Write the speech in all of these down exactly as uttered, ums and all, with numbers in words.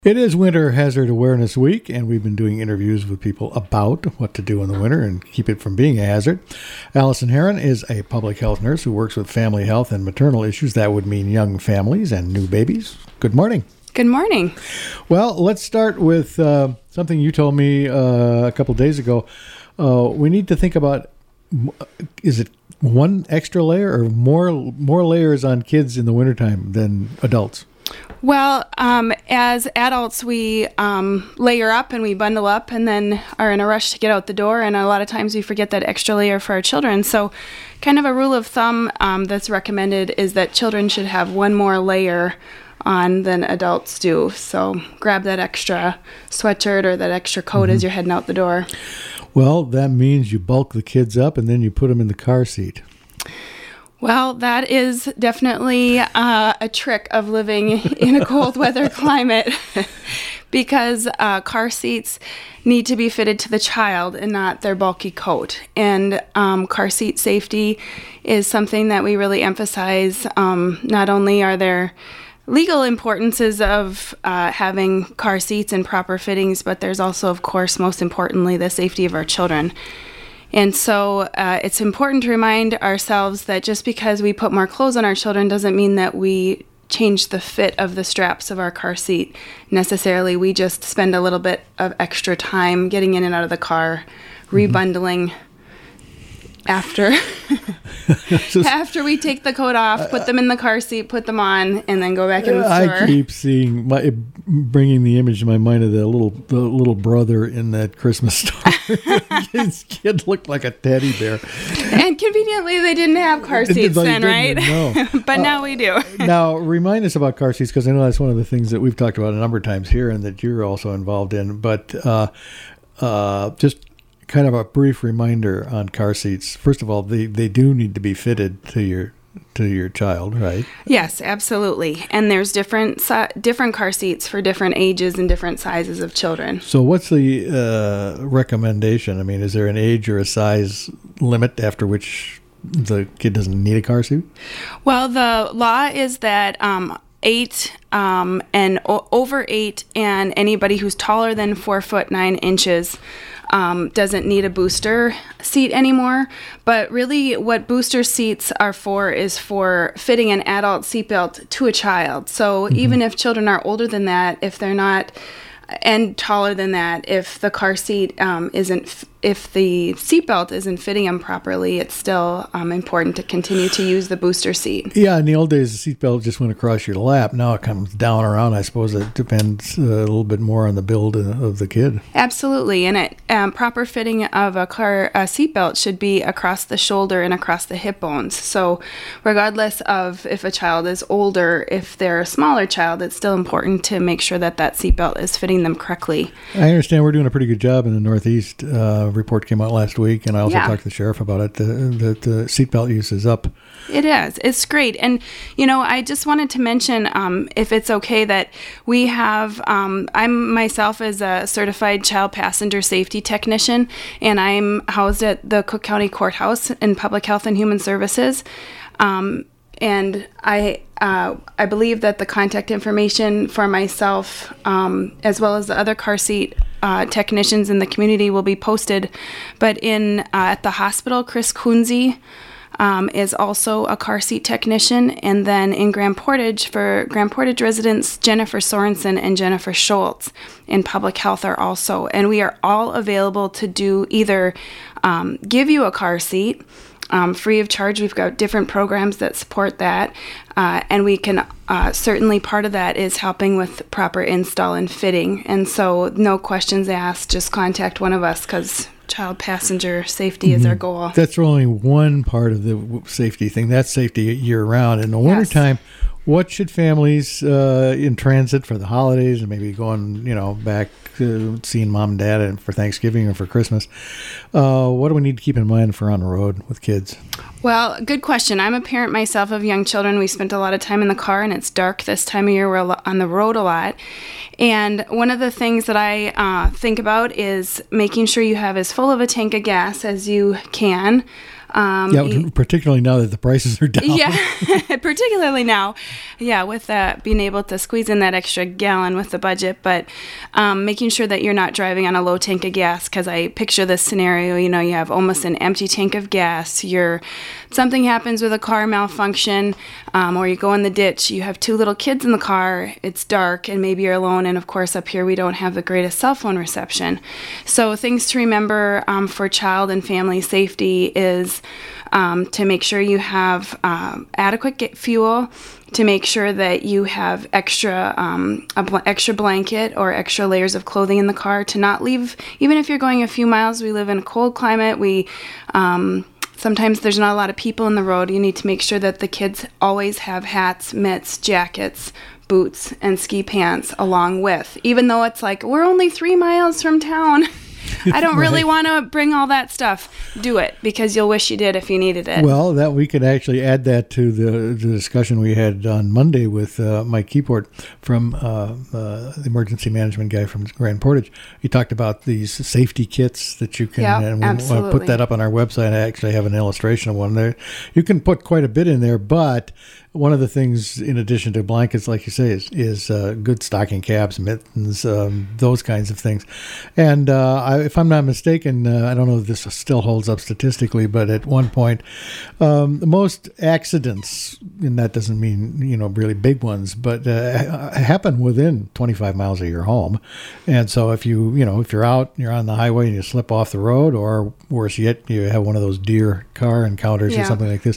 It is Winter Hazard Awareness Week, and we've been doing interviews with people about what to do in the winter and keep it from being a hazard. Allison Heron is a public health nurse who works with family health and maternal issues. That would mean young families and new babies. Good morning. Good morning. Well, let's start with uh, something you told me uh, a couple days ago. Uh, we need to think about, is it one extra layer or more more layers on kids in the wintertime than adults? Well, um, as adults, we um, layer up and we bundle up and then are in a rush to get out the door. And a lot of times we forget that extra layer for our children. So kind of a rule of thumb um, that's recommended is that children should have one more layer on than adults do. So grab that extra sweatshirt or that extra coat mm-hmm. as you're heading out the door. Well, that means you bulk the kids up and then you put them in the car seat. Well, that is definitely uh, a trick of living in a cold weather climate because uh, car seats need to be fitted to the child and not their bulky coat. And um, car seat safety is something that we really emphasize. Um, not only are there legal importances of uh, having car seats and proper fittings, but there's also, of course, most importantly, the safety of our children. And so uh, it's important to remind ourselves that just because we put more clothes on our children doesn't mean that we change the fit of the straps of our car seat necessarily. We just spend a little bit of extra time getting in and out of the car, mm-hmm. rebundling after just, after we take the coat off, put them in the car seat, put them on, and then go back in the store. I keep seeing my bringing the image in my mind of the little the little brother in that Christmas story. His kid looked like a teddy bear. And conveniently, they didn't have car seats then, right? No. But uh, now we do. Now, remind us about car seats, because I know that's one of the things that we've talked about a number of times here and that you're also involved in. But uh, uh, just kind of a brief reminder on car seats. First of all, they, they do need to be fitted to your to your child, right? Yes, absolutely. And there's different si- different car seats for different ages and different sizes of children. So what's the uh, recommendation? I mean, is there an age or a size limit after which the kid doesn't need a car seat? Well, the law is that um, eight um, and o- over eight and anybody who's taller than four foot nine inches Um, doesn't need a booster seat anymore. But really what booster seats are for is for fitting an adult seatbelt to a child. So mm-hmm. even if children are older than that, if they're not, and taller than that, if the car seat um, isn't, if the seatbelt isn't fitting them properly, it's still um, important to continue to use the booster seat. Yeah, in the old days, the seatbelt just went across your lap. Now it comes down around. I suppose it depends uh, a little bit more on the build of the kid. Absolutely, and it um, proper fitting of a car a seatbelt should be across the shoulder and across the hip bones. So, regardless of if a child is older, if they're a smaller child, it's still important to make sure that that seatbelt is fitting them correctly. I understand we're doing a pretty good job in the Northeast. Uh, report came out last week, and I also yeah. talked to the sheriff about it. The, the, the seatbelt use is up. It is. It's great. And, you know, I just wanted to mention, um, if it's okay, that we have, um, I'm myself as a certified child passenger safety technician, and I'm housed at the Cook County Courthouse in Public Health and Human Services. Um, and I uh, I believe that the contact information for myself, um, as well as the other car seat uh, technicians in the community, will be posted. But in uh, at the hospital, Chris Kunze um, is also a car seat technician. And then in Grand Portage, for Grand Portage residents, Jennifer Sorensen and Jennifer Schultz in public health are also. And we are all available to do either um, give you a car seat, Um, free of charge. We've got different programs that support that. Uh, and we can, uh, certainly part of that is helping with proper install and fitting. And so no questions asked, just contact one of us because child passenger safety mm-hmm. is our goal. That's only one part of the safety thing. That's safety year round. In the wintertime, yes. What should families uh, in transit for the holidays and maybe going, you know, back to seeing mom and dad and for Thanksgiving or for Christmas, uh, what do we need to keep in mind if we're on the road with kids? Well, good question. I'm a parent myself of young children. We spent a lot of time in the car, and it's dark this time of year. We're on the road a lot. And one of the things that I uh, think about is making sure you have as full of a tank of gas as you can. Um, yeah, e- particularly now that the prices are down. Yeah, particularly now. Yeah, with uh, being able to squeeze in that extra gallon with the budget, but um, making sure that you're not driving on a low tank of gas, because I picture this scenario, you know, you have almost an empty tank of gas, you're, something happens with a car malfunction, um, or you go in the ditch, you have two little kids in the car, it's dark, and maybe you're alone, and of course up here we don't have the greatest cell phone reception. So things to remember um, for child and family safety is um, to make sure you have um, adequate get fuel, to make sure that you have extra um, a bl- extra blanket or extra layers of clothing in the car, to not leave, even if you're going a few miles. We live in a cold climate. We um, sometimes there's not a lot of people in the road. You need to make sure that the kids always have hats, mitts, jackets, boots, and ski pants along with, even though it's like, we're only three miles from town. I don't really Right. want to bring all that stuff. Do it, because you'll wish you did if you needed it. Well, that we could actually add that to the, the discussion we had on Monday with uh, Mike Keyport from uh, uh, the emergency management guy from Grand Portage. He talked about these safety kits that you can, Yeah, and we want to absolutely. put that up on our website. I actually have an illustration of one there. You can put quite a bit in there, but one of the things, in addition to blankets, like you say, is, is uh, good stocking caps, mittens, um, those kinds of things. And uh, I, if I'm not mistaken, uh, I don't know if this still holds up statistically, but at one point, um, the most accidents, and that doesn't mean, you know, really big ones, but uh, happen within twenty-five miles of your home. And so if you, you know, if you're out, you're on the highway and you slip off the road, or worse yet, you have one of those deer car encounters Yeah. or something like this,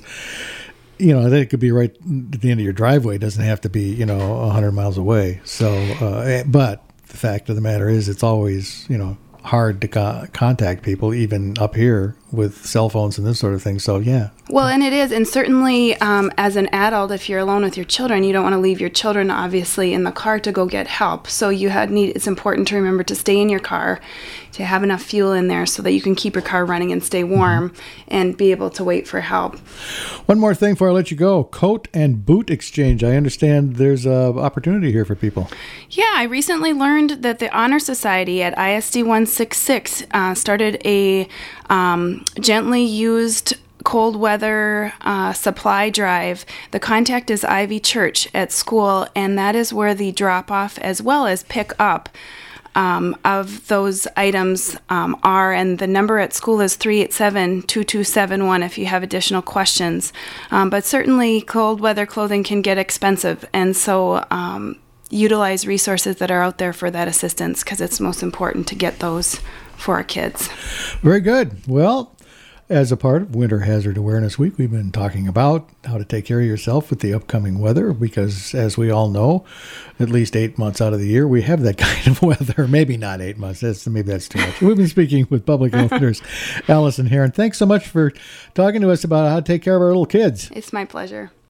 you know, that could be right at the end of your driveway. It doesn't have to be, you know, one hundred miles away. So, uh, but the fact of the matter is, it's always, you know, hard to co- contact people, even up here with cell phones and this sort of thing. So, yeah. Well, and it is, and certainly um, as an adult, if you're alone with your children, you don't want to leave your children obviously in the car to go get help. So you had need. It's important to remember to stay in your car, to have enough fuel in there so that you can keep your car running and stay warm, mm-hmm. and be able to wait for help. One more thing before I let you go: coat and boot exchange. I understand there's a opportunity here for people. Yeah, I recently learned that the Honor Society at I S D one sixty-six uh, started a um, gently used cold weather uh, supply drive. The contact is Ivy Church at school, and that is where the drop-off as well as pick up um, of those items um, are. And the number at school is three eight seven, two two seven one if you have additional questions. Um, but certainly cold weather clothing can get expensive, and so um, utilize resources that are out there for that assistance, because it's most important to get those for our kids. Very good. Well, as a part of Winter Hazard Awareness Week, we've been talking about how to take care of yourself with the upcoming weather, because as we all know, at least eight months out of the year, we have that kind of weather. Maybe not eight months. That's, maybe that's too much. We've been speaking with public health nurse Allison Herron. Thanks so much for talking to us about how to take care of our little kids. It's my pleasure.